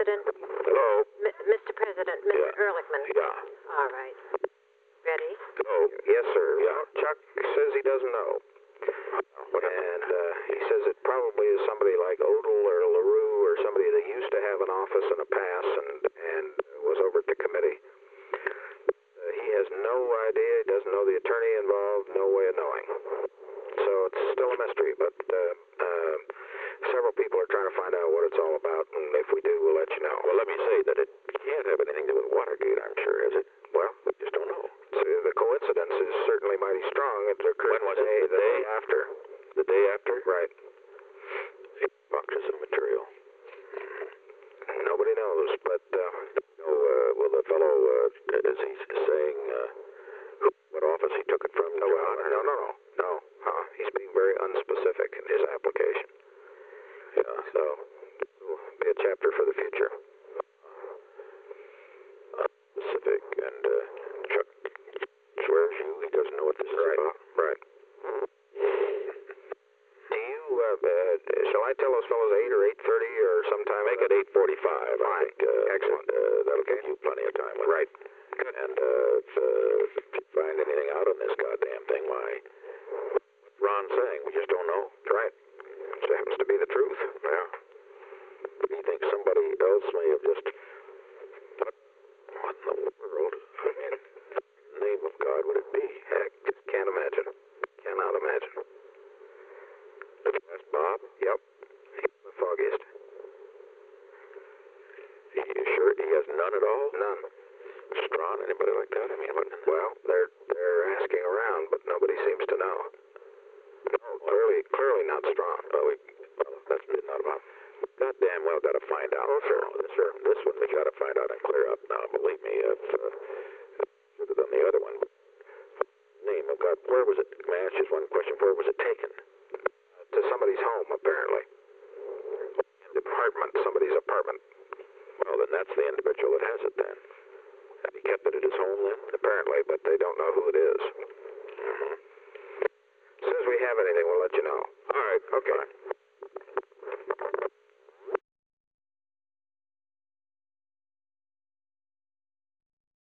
President? Hello? Mr. President, Mr. Ehrlichman. Yeah. All right. Ready? Hello? Yes, sir. Yeah. Chuck says he doesn't know. And he says it probably is somebody like Odell or LaRue or somebody that used to have an office in the past and was over at the committee. He has no idea. He doesn't know the attorney involved. No way of knowing. So it's still a mystery, but several people are trying to find out what it's all about, and if we do, we'll let you know. Well, let me say that it can't have anything to do with Watergate, I'm sure, is it? Well, we just don't know. So the coincidence is certainly mighty strong. It occurred When was it? the day after. The day after? Right. 8 boxes of material. Nobody knows, but Well, the fellow, is he saying what office he took it from? no. He's being very unspecific in his application. Yeah. So it'll be a chapter for the future. Specific, and Chuck swears he doesn't know what this is about. Right. Do you, shall I tell those fellows 8 or 8:30 or sometime? Make it 8:45. Fine. I think. Excellent. That'll give you plenty of time. Right. Good. And if you find anything out on this goddamn thing, why? What's Ron saying? We just don't know. Right. It happens to be the truth. Yeah. Do you think somebody else may have just... What in the world? I mean, in the name of God would it be? Heck, just can't imagine. Cannot imagine. That's Bob? Yep. He's the foggiest. You sure he has none at all? None. Strawn, anybody like that? I mean, what? Well, they're asking around, but nobody seems to know. No, clearly not strong. Well, that's not about... Goddamn well got to find out. Oh, sure. This one we got to find out and clear up now. Believe me, if should have done the other one. Name of God, where was it? May I ask just one question? Where was it taken? To somebody's home, apparently. Somebody's apartment. Well, then that's the individual that has it then. Have he kept it at his home then? Apparently, but they don't know who it is. Mm-hmm. As soon as we have anything, we'll let you know. All right. Okay. Fine.